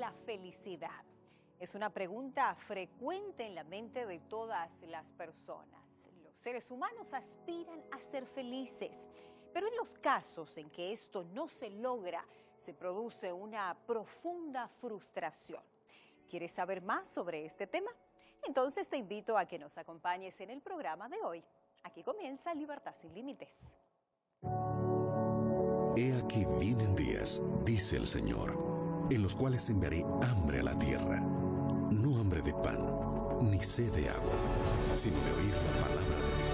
la felicidad? Es una pregunta frecuente en la mente de todas las personas. Los seres humanos aspiran a ser felices, pero en los casos en que esto no se logra, se produce una profunda frustración. ¿Quieres saber más sobre este tema? Entonces te invito a que nos acompañes en el programa de hoy. Aquí comienza Libertad sin Límites. He aquí vienen días, dice el Señor, en los cuales enviaré hambre a la tierra. No hambre de pan, ni sed de agua, sino de oír la palabra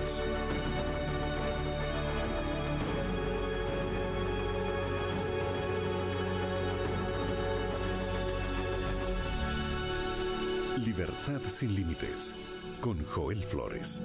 de Dios. Libertad sin Límites, con Joel Flores.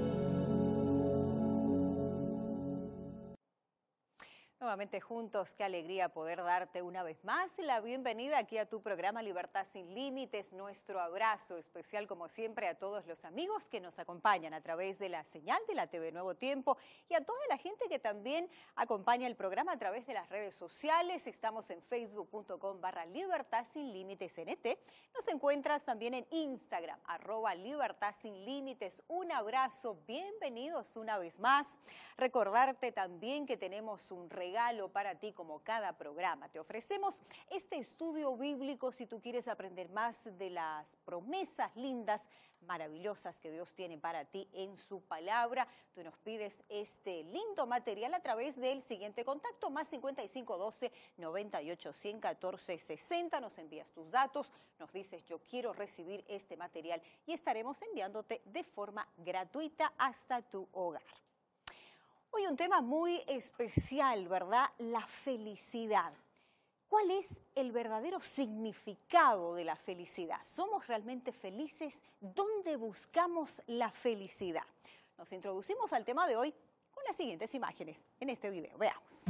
Nuevamente juntos, qué alegría poder darte una vez más la bienvenida aquí a tu programa Libertad sin Límites. Nuestro abrazo especial, como siempre, a todos los amigos que nos acompañan a través de la señal de la TV Nuevo Tiempo y a toda la gente que también acompaña el programa a través de las redes sociales. Estamos en facebook.com/Libertad sin Límites NT. Nos encuentras también en Instagram, @Libertad sin Límites. Un abrazo, bienvenidos una vez más. Recordarte también que tenemos un regalo para ti como cada programa. Te ofrecemos este estudio bíblico si tú quieres aprender más de las promesas lindas, maravillosas que Dios tiene para ti en su palabra. Tú nos pides este lindo material a través del siguiente contacto, +5512 98 114 60. Nos envías tus datos, nos dices yo quiero recibir este material y estaremos enviándote de forma gratuita hasta tu hogar. Hoy un tema muy especial, ¿verdad? La felicidad. ¿Cuál es el verdadero significado de la felicidad? ¿Somos realmente felices? ¿Dónde buscamos la felicidad? Nos introducimos al tema de hoy con las siguientes imágenes en este video. Veamos.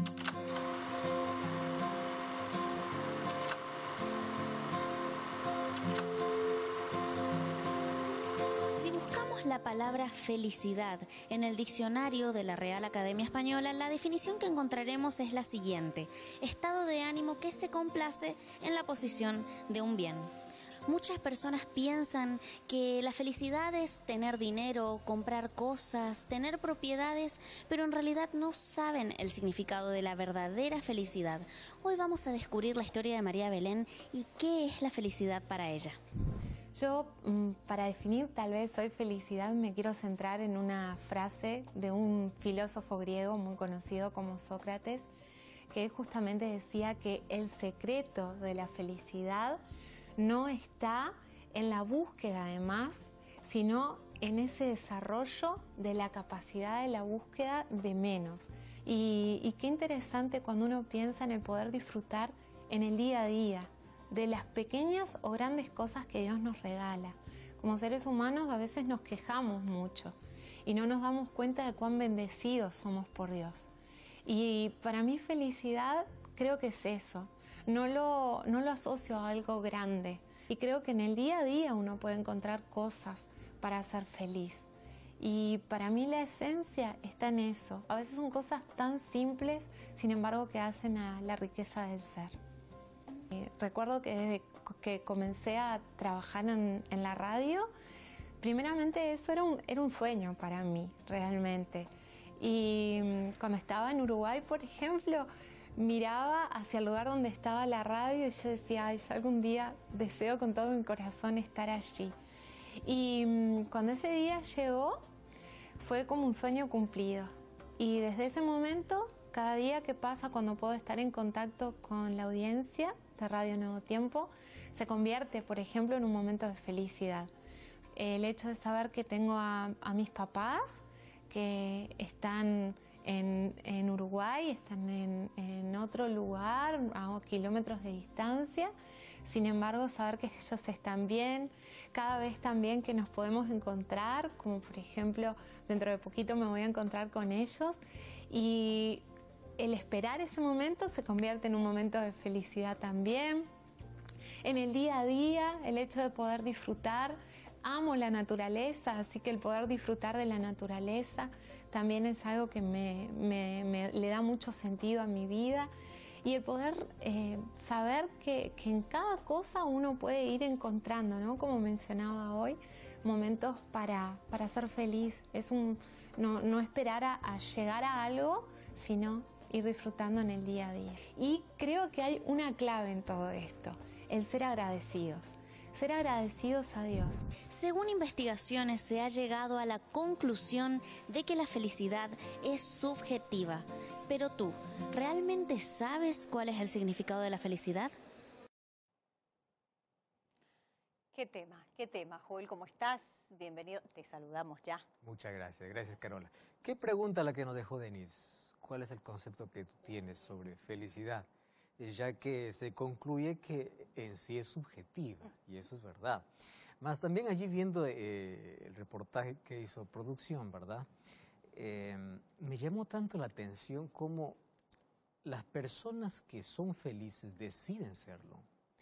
La palabra felicidad en el diccionario de la Real Academia Española, la definición que encontraremos es la siguiente: estado de ánimo que se complace en la posición de un bien. Muchas personas piensan que la felicidad es tener dinero, comprar cosas, tener propiedades, pero en realidad no saben el significado de la verdadera felicidad. Hoy vamos a descubrir la historia de María Belén y qué es la felicidad para ella. Yo, para definir tal vez hoy felicidad, me quiero centrar en una frase de un filósofo griego muy conocido como Sócrates, que justamente decía que el secreto de la felicidad no está en la búsqueda de más, sino en ese desarrollo de la capacidad de la búsqueda de menos. Y qué interesante cuando uno piensa en el poder disfrutar en el día a día de las pequeñas o grandes cosas que Dios nos regala. Como seres humanos a veces nos quejamos mucho y no nos damos cuenta de cuán bendecidos somos por Dios. Y para mí felicidad creo que es eso. No lo asocio a algo grande. Y creo que en el día a día uno puede encontrar cosas para ser feliz. Y para mí la esencia está en eso. A veces son cosas tan simples, sin embargo, que hacen a la riqueza del ser. Recuerdo que desde que comencé a trabajar en la radio, primeramente eso era un sueño para mí, realmente. Y cuando estaba en Uruguay, por ejemplo, miraba hacia el lugar donde estaba la radio y yo decía, ay, yo algún día deseo con todo mi corazón estar allí. Y cuando ese día llegó, fue como un sueño cumplido. Y desde ese momento, cada día que pasa cuando puedo estar en contacto con la audiencia de Radio Nuevo Tiempo, se convierte, por ejemplo, en un momento de felicidad. El hecho de saber que tengo a mis papás que están en Uruguay, están en otro lugar, a kilómetros de distancia. Sin embargo, saber que ellos están bien, cada vez también que nos podemos encontrar, como por ejemplo, dentro de poquito me voy a encontrar con ellos, y el esperar ese momento se convierte en un momento de felicidad también. En el día a día, el hecho de poder disfrutar, amo la naturaleza, así que el poder disfrutar de la naturaleza también es algo que le da mucho sentido a mi vida. Y el poder saber que en cada cosa uno puede ir encontrando, ¿no? Como mencionaba hoy, momentos para ser feliz. Es no esperar a llegar a algo, sino ir disfrutando en el día a día. Y creo que hay una clave en todo esto, el ser agradecidos. Ser agradecidos a Dios. Según investigaciones, se ha llegado a la conclusión de que la felicidad es subjetiva. Pero tú, ¿realmente sabes cuál es el significado de la felicidad? Qué tema, Joel, ¿cómo estás? Bienvenido, te saludamos ya. Muchas gracias Carola. ¿Qué pregunta la que nos dejó Denise? ¿Cuál es el concepto que tú tienes sobre felicidad? Ya que se concluye que en sí es subjetiva, y eso es verdad. Más también allí viendo el reportaje que hizo producción, ¿verdad? Me llamó tanto la atención cómo las personas que son felices deciden serlo.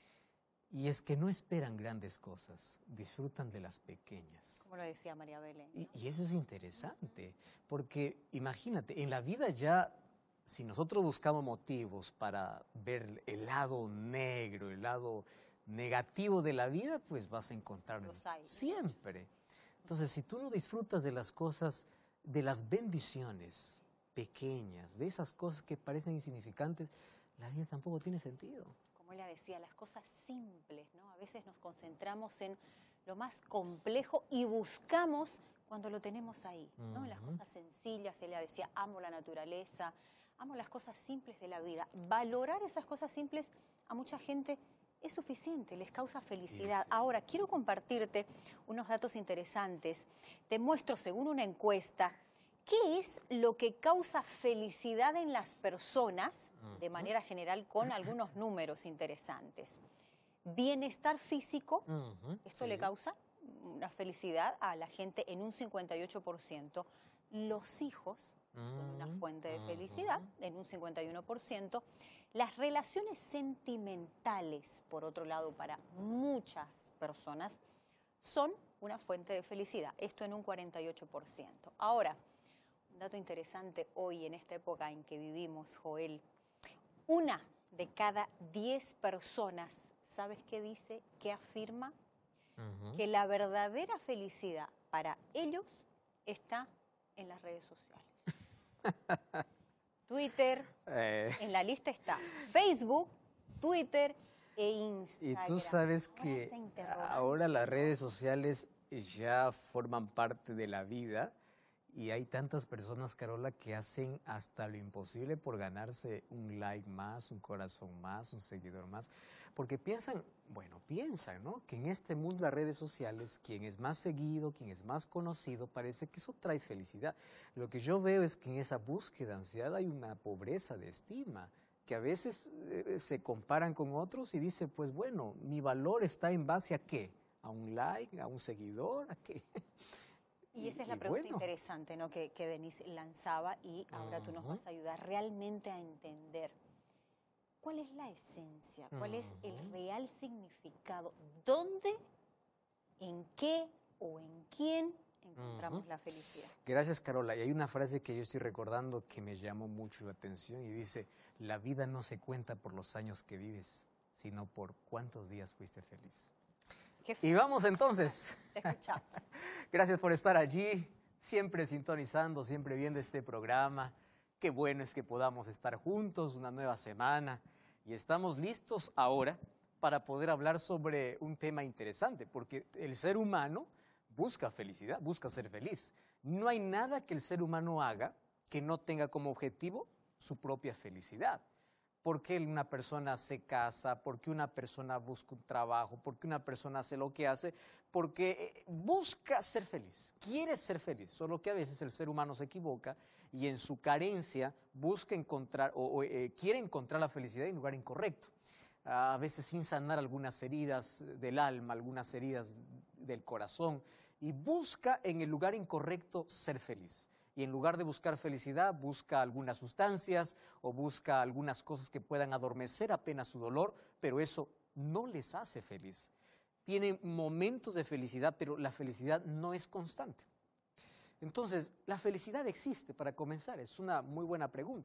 Y es que no esperan grandes cosas, disfrutan de las pequeñas. Como lo decía María Belén, ¿no? Y eso es interesante, porque imagínate, en la vida ya, si nosotros buscamos motivos para ver el lado negro, el lado negativo de la vida, pues vas a encontrar siempre. Entonces, si tú no disfrutas de las cosas, de las bendiciones pequeñas, de esas cosas que parecen insignificantes, la vida tampoco tiene sentido. Como ella decía, las cosas simples, ¿no? A veces nos concentramos en lo más complejo y buscamos cuando lo tenemos ahí, ¿no? En las cosas sencillas. Ella decía, amo la naturaleza, amo las cosas simples de la vida. Valorar esas cosas simples a mucha gente es suficiente, les causa felicidad. Sí. Ahora, quiero compartirte unos datos interesantes. Te muestro, según una encuesta, ¿qué es lo que causa felicidad en las personas, de manera general, con algunos números interesantes? Bienestar físico, esto le causa una felicidad a la gente en un 58%. Los hijos son una fuente de felicidad en un 51%. Las relaciones sentimentales, por otro lado, para muchas personas, son una fuente de felicidad, esto en un 48%. Ahora, un dato interesante hoy en esta época en que vivimos, Joel, 1 de cada 10 personas, ¿sabes qué dice? ¿Qué afirma? Que la verdadera felicidad para ellos está en las redes sociales. Twitter, en la lista está Facebook, Twitter e Instagram. Y tú sabes que ahora las redes sociales ya forman parte de la vida y hay tantas personas, Carola, que hacen hasta lo imposible por ganarse un like más, un corazón más, un seguidor más, porque piensan, ¿no? Que en este mundo de las redes sociales, quien es más seguido, quien es más conocido, parece que eso trae felicidad. Lo que yo veo es que en esa búsqueda de ansiedad hay una pobreza de estima, que a veces se comparan con otros y dicen, pues bueno, mi valor está en base a ¿qué? ¿A un like? ¿A un seguidor? ¿A qué? Y esa es la pregunta interesante, ¿no? que Denise lanzaba y ahora tú nos vas a ayudar realmente a entender cuál es la esencia, cuál es el real significado, dónde, en qué o en quién encontramos la felicidad. Gracias, Carola. Y hay una frase que yo estoy recordando que me llamó mucho la atención y dice, la vida no se cuenta por los años que vives, sino por cuántos días fuiste feliz. Y vamos entonces. Te escuchamos. Gracias por estar allí, siempre sintonizando, siempre viendo este programa. Qué bueno es que podamos estar juntos una nueva semana y estamos listos ahora para poder hablar sobre un tema interesante, porque el ser humano busca felicidad, busca ser feliz. No hay nada que el ser humano haga que no tenga como objetivo su propia felicidad. ¿Por qué una persona se casa? ¿Por qué una persona busca un trabajo? ¿Por qué una persona hace lo que hace? Porque busca ser feliz, quiere ser feliz, solo que a veces el ser humano se equivoca y en su carencia busca encontrar quiere encontrar la felicidad en el lugar incorrecto. A veces sin sanar algunas heridas del alma, algunas heridas del corazón, y busca en el lugar incorrecto ser feliz. Y en lugar de buscar felicidad, busca algunas sustancias o busca algunas cosas que puedan adormecer apenas su dolor, pero eso no les hace feliz. Tienen momentos de felicidad, pero la felicidad no es constante. Entonces, ¿la felicidad existe para comenzar? Es una muy buena pregunta.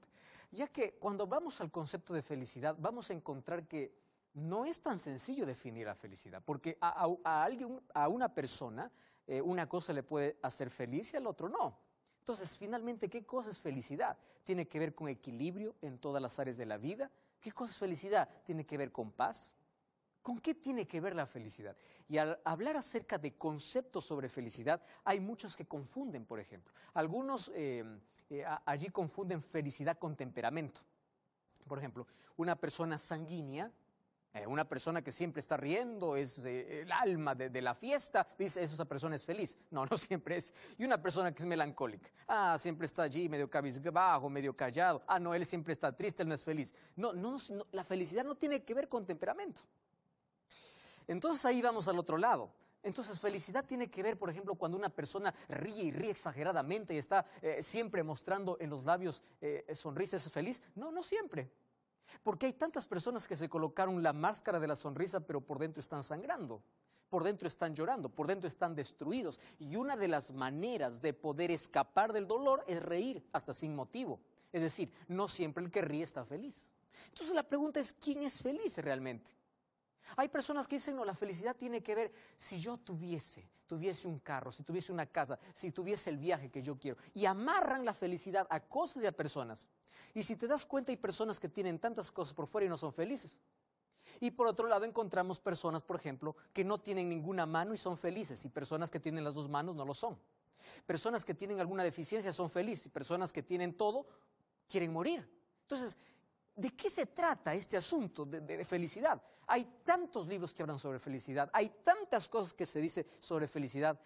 ya que cuando vamos al concepto de felicidad vamos a encontrar que no es tan sencillo definir la felicidad, porque a una persona una cosa le puede hacer feliz y al otro no. Entonces, finalmente, ¿qué cosa es felicidad? ¿Tiene que ver con equilibrio en todas las áreas de la vida? ¿Qué cosa es felicidad? ¿Tiene que ver con paz? ¿Con qué tiene que ver la felicidad? Y al hablar acerca de conceptos sobre felicidad, hay muchos que confunden, por ejemplo. Algunos allí confunden felicidad con temperamento. Por ejemplo, una persona sanguínea, una persona que siempre está riendo, es el alma de la fiesta, dice, esa persona es feliz. No, no siempre es. Y una persona que es melancólica, siempre está allí medio cabizbajo, medio callado. No, él siempre está triste, él no es feliz. No, la felicidad no tiene que ver con temperamento. Entonces ahí vamos al otro lado. Entonces felicidad tiene que ver, por ejemplo, cuando una persona ríe y ríe exageradamente y está siempre mostrando en los labios sonrisas, ¿es feliz? No, no siempre. Porque hay tantas personas que se colocaron la máscara de la sonrisa, pero por dentro están sangrando, por dentro están llorando, por dentro están destruidos. Y una de las maneras de poder escapar del dolor es reír hasta sin motivo. Es decir, no siempre el que ríe está feliz. Entonces la pregunta es, ¿quién es feliz realmente? Hay personas que dicen, no, la felicidad tiene que ver, si yo tuviese un carro, si tuviese una casa, si tuviese el viaje que yo quiero, y amarran la felicidad a cosas y a personas. Y si te das cuenta, hay personas que tienen tantas cosas por fuera y no son felices. Y por otro lado encontramos personas, por ejemplo, que no tienen ninguna mano y son felices, y personas que tienen las dos manos no lo son. Personas que tienen alguna deficiencia son felices, y personas que tienen todo quieren morir. Entonces, ¿de qué se trata este asunto de felicidad? Hay tantos libros que hablan sobre felicidad, hay tantas cosas que se dice sobre felicidad,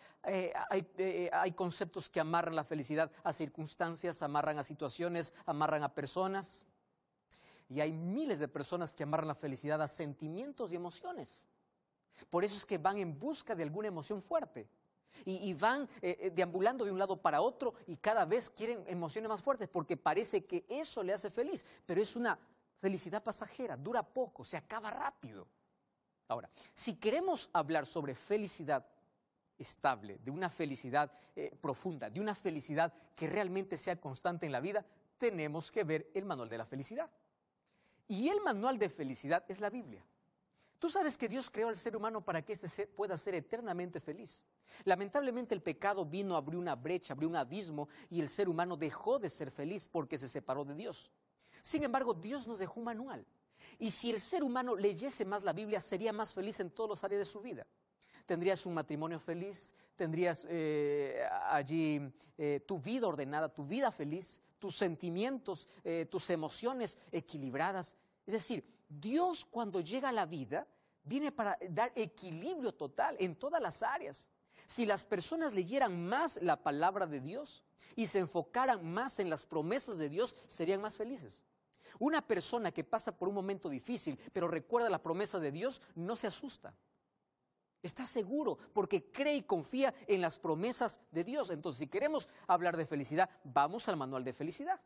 hay conceptos que amarran la felicidad a circunstancias, amarran a situaciones, amarran a personas. Y hay miles de personas que amarran la felicidad a sentimientos y emociones. Por eso es que van en busca de alguna emoción fuerte. Y van deambulando de un lado para otro y cada vez quieren emociones más fuertes porque parece que eso le hace feliz, pero es una felicidad pasajera, dura poco, se acaba rápido. Ahora, si queremos hablar sobre felicidad estable, de una felicidad profunda, de una felicidad que realmente sea constante en la vida, tenemos que ver el manual de la felicidad. Y el manual de felicidad es la Biblia. Tú sabes que Dios creó al ser humano para que éste pueda ser eternamente feliz. Lamentablemente el pecado vino a abrir una brecha, abrió un abismo y el ser humano dejó de ser feliz porque se separó de Dios. Sin embargo, Dios nos dejó un manual. Y si el ser humano leyese más la Biblia, sería más feliz en todas las áreas de su vida. Tendrías un matrimonio feliz, tendrías allí tu vida ordenada, tu vida feliz, tus sentimientos, tus emociones equilibradas. Es decir, Dios cuando llega a la vida viene para dar equilibrio total en todas las áreas. Si las personas leyeran más la palabra de Dios y se enfocaran más en las promesas de Dios, serían más felices. Una persona que pasa por un momento difícil, pero recuerda la promesa de Dios, no se asusta. Está seguro porque cree y confía en las promesas de Dios. Entonces, si queremos hablar de felicidad, vamos al manual de felicidad.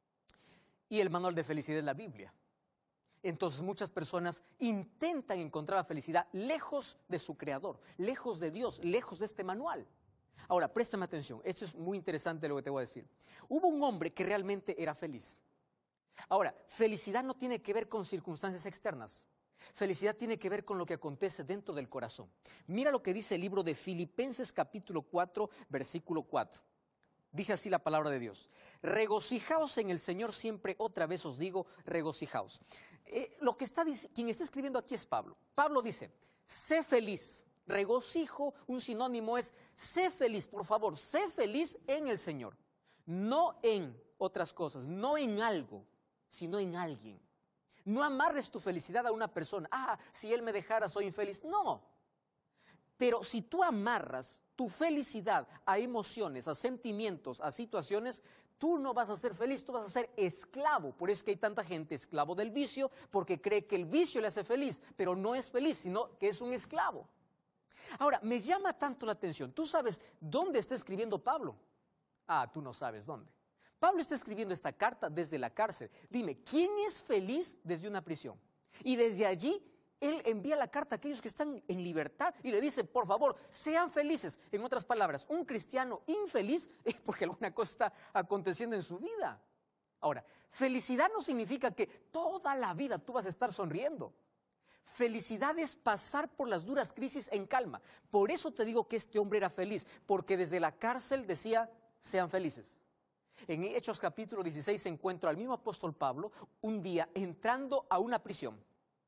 Y el manual de felicidad es la Biblia. Entonces muchas personas intentan encontrar la felicidad lejos de su creador, lejos de Dios, lejos de este manual. Ahora, préstame atención, esto es muy interesante lo que te voy a decir. Hubo un hombre que realmente era feliz. Ahora, felicidad no tiene que ver con circunstancias externas. Felicidad tiene que ver con lo que acontece dentro del corazón. Mira lo que dice el libro de Filipenses capítulo 4, versículo 4. Dice así la palabra de Dios. Regocijaos en el Señor siempre, otra vez os digo, regocijaos. Quien está escribiendo aquí es Pablo. Pablo dice, sé feliz. Regocijo, un sinónimo es, sé feliz, por favor, sé feliz en el Señor. No en otras cosas, no en algo, sino en alguien. No amarres tu felicidad a una persona. Si él me dejara, soy infeliz. No. Pero si tú amarras tu felicidad a emociones, a sentimientos, a situaciones, tú no vas a ser feliz, tú vas a ser esclavo. Por eso es que hay tanta gente esclavo del vicio, porque cree que el vicio le hace feliz, pero no es feliz, sino que es un esclavo. Ahora, me llama tanto la atención. ¿Tú sabes dónde está escribiendo Pablo? Tú no sabes dónde. Pablo está escribiendo esta carta desde la cárcel. Dime, ¿quién es feliz desde una prisión? Y desde allí, él envía la carta a aquellos que están en libertad y le dice, por favor, sean felices. En otras palabras, un cristiano infeliz es porque alguna cosa está aconteciendo en su vida. Ahora, felicidad no significa que toda la vida tú vas a estar sonriendo. Felicidad es pasar por las duras crisis en calma. Por eso te digo que este hombre era feliz, porque desde la cárcel decía, sean felices. En Hechos capítulo 16 se encuentra al mismo apóstol Pablo un día entrando a una prisión,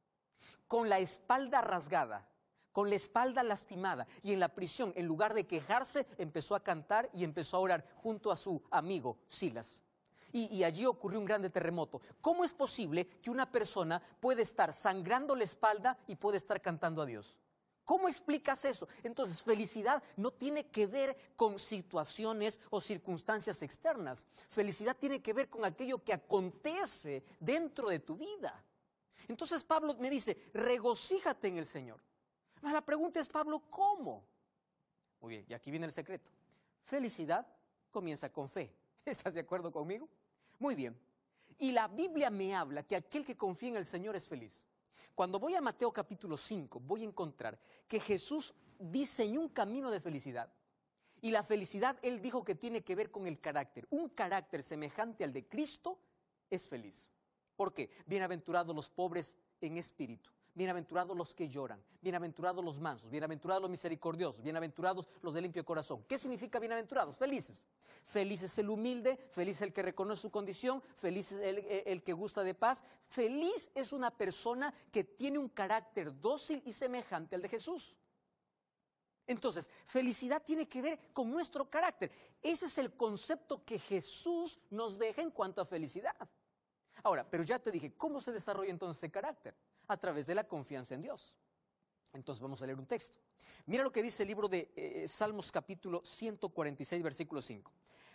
con la espalda rasgada, con la espalda lastimada, y en la prisión, en lugar de quejarse, empezó a cantar y empezó a orar junto a su amigo Silas. Y allí ocurrió un grande terremoto. ¿Cómo es posible que una persona puede estar sangrando la espalda y puede estar cantando a Dios? ¿Cómo explicas eso? Entonces, felicidad no tiene que ver con situaciones o circunstancias externas. Felicidad tiene que ver con aquello que acontece dentro de tu vida. Entonces Pablo me dice, regocíjate en el Señor. La pregunta es, Pablo, ¿cómo? Muy bien, y aquí viene el secreto. Felicidad comienza con fe. ¿Estás de acuerdo conmigo? Muy bien. Y la Biblia me habla que aquel que confía en el Señor es feliz. Cuando voy a Mateo capítulo 5, voy a encontrar que Jesús diseñó un camino de felicidad. Y la felicidad, él dijo que tiene que ver con el carácter. Un carácter semejante al de Cristo es feliz. ¿Por qué? Bienaventurados los pobres en espíritu. Bienaventurados los que lloran, bienaventurados los mansos, bienaventurados los misericordiosos, bienaventurados los de limpio corazón. ¿Qué significa bienaventurados? Felices. Feliz es el humilde, feliz es el que reconoce su condición, feliz es el que gusta de paz. Feliz es una persona que tiene un carácter dócil y semejante al de Jesús. Entonces, felicidad tiene que ver con nuestro carácter. Ese es el concepto que Jesús nos deja en cuanto a felicidad. Ahora, pero ya te dije, ¿cómo se desarrolla entonces ese carácter? A través de la confianza en Dios. Entonces vamos a leer un texto. Mira lo que dice el libro de Salmos capítulo 146, versículo 5.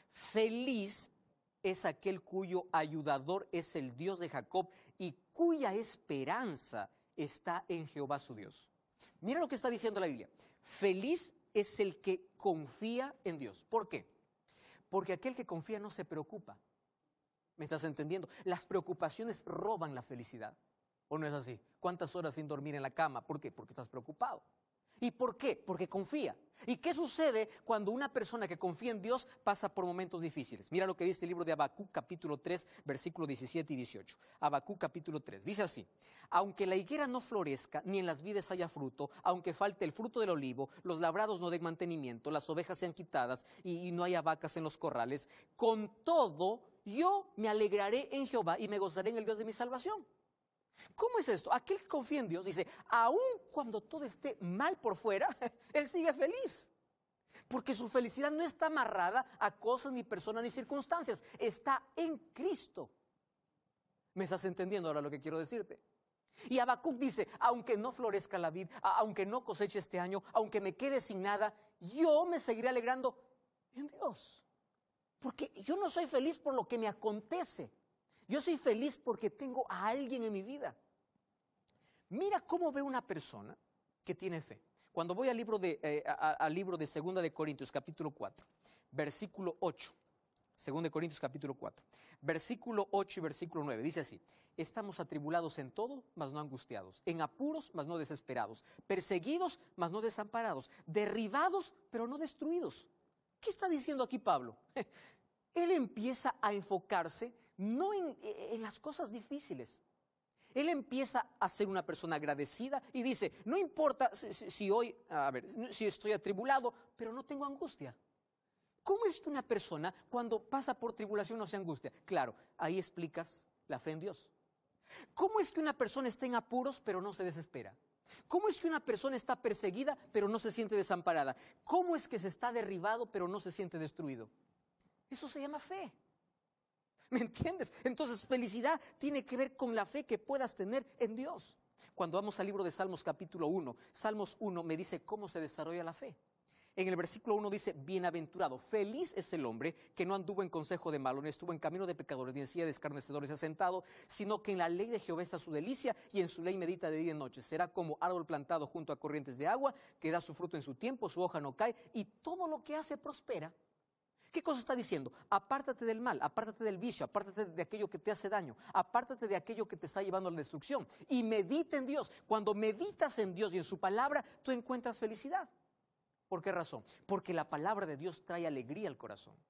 Feliz es aquel cuyo ayudador es el Dios de Jacob y cuya esperanza está en Jehová su Dios. Mira lo que está diciendo la Biblia. Feliz es el que confía en Dios. ¿Por qué? Porque aquel que confía no se preocupa. ¿Me estás entendiendo? Las preocupaciones roban la felicidad. ¿O no es así? ¿Cuántas horas sin dormir en la cama? ¿Por qué? Porque estás preocupado. ¿Y por qué? Porque confía. ¿Y qué sucede cuando una persona que confía en Dios pasa por momentos difíciles? Mira lo que dice el libro de Habacuc capítulo 3, versículos 17 y 18. Habacuc capítulo 3, dice así: aunque la higuera no florezca, ni en las vides haya fruto, aunque falte el fruto del olivo, los labrados no den mantenimiento, las ovejas sean quitadas y no haya vacas en los corrales, con todo yo me alegraré en Jehová y me gozaré en el Dios de mi salvación. ¿Cómo es esto? Aquel que confía en Dios dice, aun cuando todo esté mal por fuera, él sigue feliz. Porque su felicidad no está amarrada a cosas, ni personas, ni circunstancias. Está en Cristo. ¿Me estás entendiendo ahora lo que quiero decirte? Y Habacuc dice, aunque no florezca la vid, aunque no coseche este año, aunque me quede sin nada, yo me seguiré alegrando en Dios. Porque yo no soy feliz por lo que me acontece. Yo soy feliz porque tengo a alguien en mi vida. Mira cómo ve una persona que tiene fe. Cuando voy al libro de 2 de Corintios, capítulo 4, versículo 8. 2 de Corintios, capítulo 4, versículo 8 y versículo 9. Dice así: estamos atribulados en todo, mas no angustiados, en apuros, mas no desesperados, perseguidos, mas no desamparados, derribados, pero no destruidos. ¿Qué está diciendo aquí Pablo? Él empieza a enfocarse no en las cosas difíciles. Él empieza a ser una persona agradecida y dice, no importa si estoy atribulado, pero no tengo angustia. ¿Cómo es que una persona cuando pasa por tribulación no se angustia? Claro, ahí explicas la fe en Dios. ¿Cómo es que una persona está en apuros pero no se desespera? ¿Cómo es que una persona está perseguida pero no se siente desamparada? ¿Cómo es que se está derribado pero no se siente destruido? Eso se llama fe. ¿Me entiendes? Entonces, felicidad tiene que ver con la fe que puedas tener en Dios. Cuando vamos al libro de Salmos capítulo 1, Salmos 1 me dice cómo se desarrolla la fe. En el versículo 1 dice, bienaventurado, feliz es el hombre que no anduvo en consejo de malo, ni estuvo en camino de pecadores, ni en silla de escarnecedores asentado, sino que en la ley de Jehová está su delicia, y en su ley medita de día y noche. Será como árbol plantado junto a corrientes de agua, que da su fruto en su tiempo, su hoja no cae, y todo lo que hace prospera. ¿Qué cosa está diciendo? Apártate del mal, apártate del vicio, apártate de aquello que te hace daño, apártate de aquello que te está llevando a la destrucción y medita en Dios. Cuando meditas en Dios y en su palabra, tú encuentras felicidad. ¿Por qué razón? Porque la palabra de Dios trae alegría al corazón.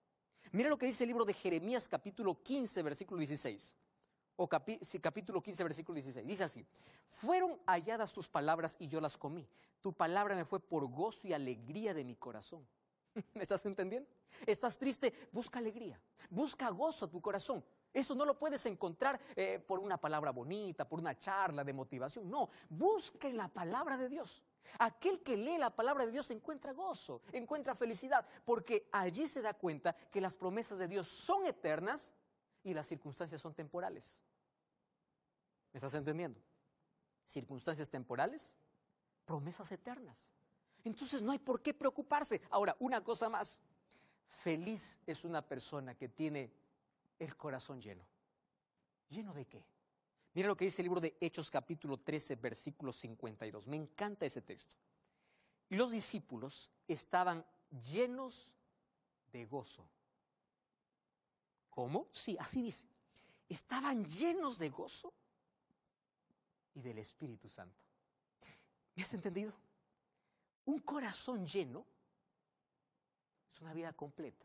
Mira lo que dice el libro de Jeremías capítulo 15, versículo 16. O capítulo 15, versículo 16. Dice así: fueron halladas tus palabras y yo las comí. Tu palabra me fue por gozo y alegría de mi corazón. ¿Me estás entendiendo? ¿Estás triste? Busca alegría. Busca gozo a tu corazón. Eso no lo puedes encontrar por una palabra bonita, por una charla de motivación. No, busca en la palabra de Dios. Aquel que lee la palabra de Dios encuentra gozo, encuentra felicidad, porque allí se da cuenta que las promesas de Dios son eternas y las circunstancias son temporales. ¿Me estás entendiendo? Circunstancias temporales, promesas eternas. Entonces no hay por qué preocuparse. Ahora, una cosa más. Feliz es una persona que tiene el corazón lleno. ¿Lleno de qué? Mira lo que dice el libro de Hechos capítulo 13, versículo 52. Me encanta ese texto. Y los discípulos estaban llenos de gozo. ¿Cómo? Sí, así dice. Estaban llenos de gozo y del Espíritu Santo. ¿Me has entendido? Un corazón lleno es una vida completa.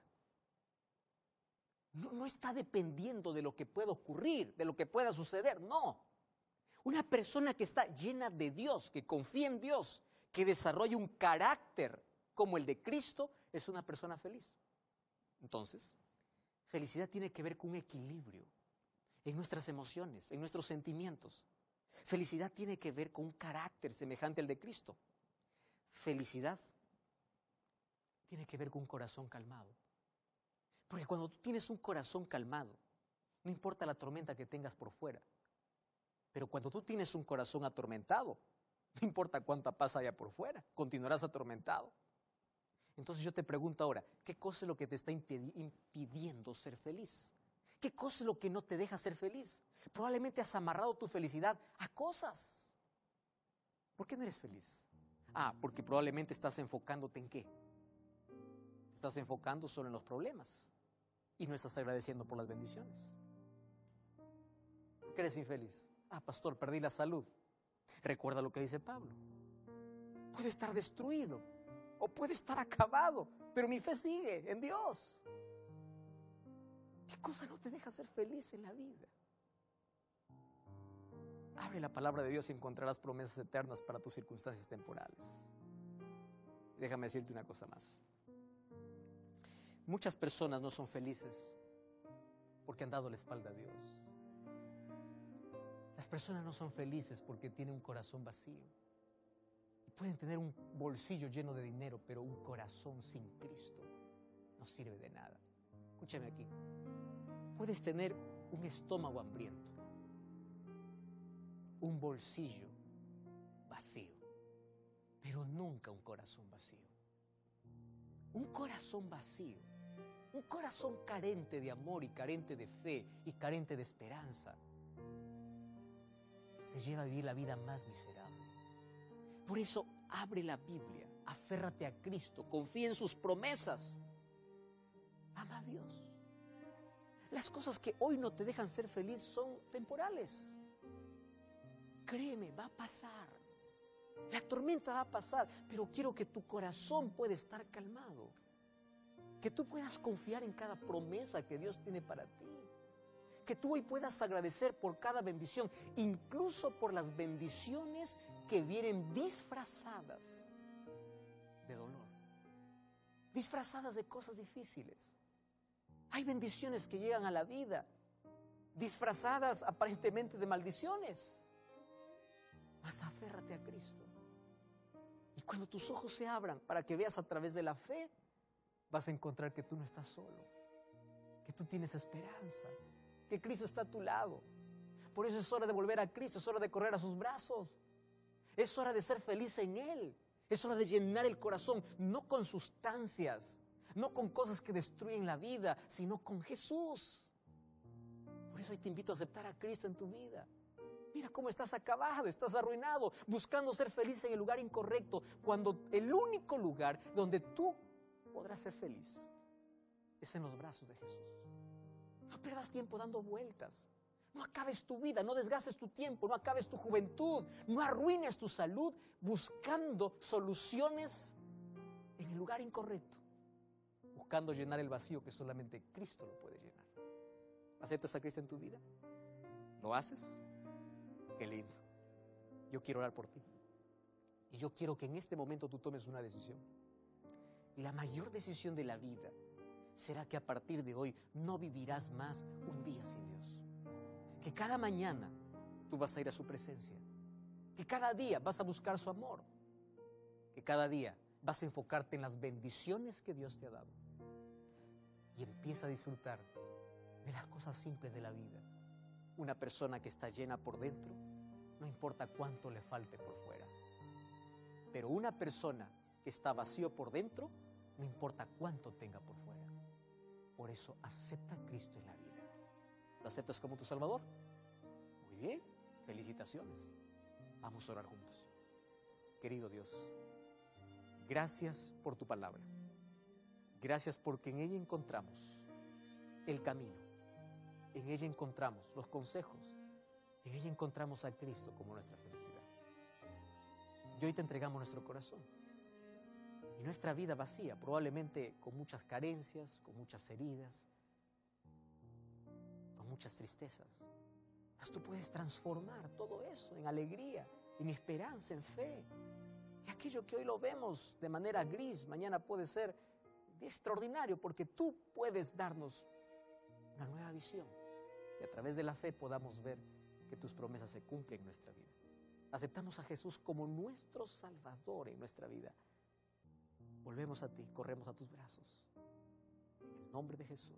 No está dependiendo de lo que pueda ocurrir, de lo que pueda suceder, no. Una persona que está llena de Dios, que confía en Dios, que desarrolla un carácter como el de Cristo, es una persona feliz. Entonces, felicidad tiene que ver con un equilibrio en nuestras emociones, en nuestros sentimientos. Felicidad tiene que ver con un carácter semejante al de Cristo. Felicidad tiene que ver con un corazón calmado. Porque cuando tú tienes un corazón calmado, no importa la tormenta que tengas por fuera, pero cuando tú tienes un corazón atormentado, no importa cuánta paz haya por fuera, continuarás atormentado. Entonces yo te pregunto ahora, ¿qué cosa es lo que te está impidiendo ser feliz? ¿Qué cosa es lo que no te deja ser feliz? Probablemente has amarrado tu felicidad a cosas. ¿Por qué no eres feliz? Porque probablemente estás enfocándote ¿en qué? Estás enfocando solo en los problemas y no estás agradeciendo por las bendiciones. ¿Por qué eres infeliz? Pastor, perdí la salud. Recuerda lo que dice Pablo. Puede estar destruido o puede estar acabado, pero mi fe sigue en Dios. ¿Qué cosa no te deja ser feliz en la vida? Abre la palabra de Dios y encontrarás promesas eternas para tus circunstancias temporales. Déjame decirte una cosa más. Muchas personas no son felices porque han dado la espalda a Dios. Las personas no son felices porque tienen un corazón vacío. Pueden tener un bolsillo lleno de dinero, pero un corazón sin Cristo no sirve de nada. Escúchame aquí. Puedes tener un estómago hambriento, un bolsillo vacío, pero nunca un corazón vacío. Un corazón vacío, un corazón carente de amor y carente de fe y carente de esperanza, te lleva a vivir la vida más miserable. Por eso, abre la Biblia, aférrate a Cristo, confía en sus promesas, ama a Dios. Las cosas que hoy no te dejan ser feliz son temporales. Créeme, va a pasar. La tormenta va a pasar, pero quiero que tu corazón pueda estar calmado. Que tú puedas confiar en cada promesa que Dios tiene para ti. Que tú hoy puedas agradecer por cada bendición, incluso por las bendiciones que vienen disfrazadas de dolor, disfrazadas de cosas difíciles. Hay bendiciones que llegan a la vida, disfrazadas aparentemente de maldiciones. Mas aférrate a Cristo. Y cuando tus ojos se abran para que veas a través de la fe, vas a encontrar que tú no estás solo, que tú tienes esperanza, que Cristo está a tu lado. Por eso es hora de volver a Cristo, es hora de correr a sus brazos. Es hora de ser feliz en Él. Es hora de llenar el corazón, no con sustancias, no con cosas que destruyen la vida, sino con Jesús. Por eso hoy te invito a aceptar a Cristo en tu vida. Mira cómo estás acabado, estás arruinado, buscando ser feliz en el lugar incorrecto, cuando el único lugar donde tú podrás ser feliz es en los brazos de Jesús. No pierdas tiempo dando vueltas. No acabes tu vida, no desgastes tu tiempo, no acabes tu juventud, no arruines tu salud buscando soluciones en el lugar incorrecto. buscando llenar el vacío que solamente Cristo lo puede llenar. ¿Aceptas a Cristo en tu vida? ¿Lo haces? Qué lindo. Yo quiero orar por ti. Y yo quiero que en este momento tú tomes una decisión. Y la mayor decisión de la vida será que a partir de hoy no vivirás más un día sin Dios. Que cada mañana tú vas a ir a su presencia. Que cada día vas a buscar su amor. Que cada día vas a enfocarte en las bendiciones que Dios te ha dado. Y empieza a disfrutar de las cosas simples de la vida. Una persona que está llena por dentro, no importa cuánto le falte por fuera. Pero una persona que está vacío por dentro, no importa cuánto tenga por fuera. Por eso acepta a Cristo en la vida. ¿Lo aceptas como tu Salvador? Muy bien, felicitaciones. Vamos a orar juntos. Querido Dios, gracias por tu palabra. Gracias porque en ella encontramos el camino. En ella encontramos los consejos. En ella encontramos a Cristo como nuestra felicidad. Y hoy te entregamos nuestro corazón. Y nuestra vida vacía, probablemente con muchas carencias, con muchas heridas, con muchas tristezas. Mas tú puedes transformar todo eso en alegría, en esperanza, en fe. Y aquello que hoy lo vemos de manera gris, mañana puede ser extraordinario, porque tú puedes darnos una nueva visión. Que a través de la fe podamos ver que tus promesas se cumplen en nuestra vida. Aceptamos a Jesús como nuestro Salvador en nuestra vida. Volvemos a ti, corremos a tus brazos. En el nombre de Jesús.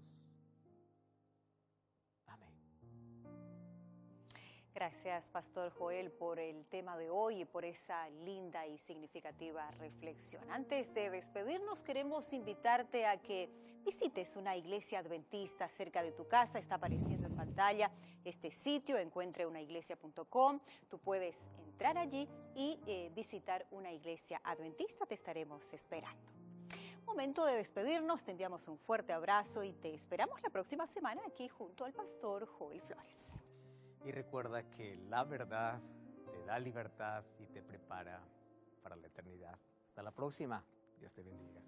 Amén. Gracias, Pastor Joel, por el tema de hoy y por esa linda y significativa reflexión. Antes de despedirnos, queremos invitarte a que visites una iglesia adventista cerca de tu casa. Está apareciendo en pantalla este sitio, encuentreunaiglesia.com. Tú puedes entrar allí y visitar una iglesia adventista. Te estaremos esperando. Momento de despedirnos, te enviamos un fuerte abrazo y te esperamos la próxima semana aquí junto al Pastor Joel Flores. Y recuerda que la verdad te da libertad y te prepara para la eternidad. Hasta la próxima. Dios te bendiga.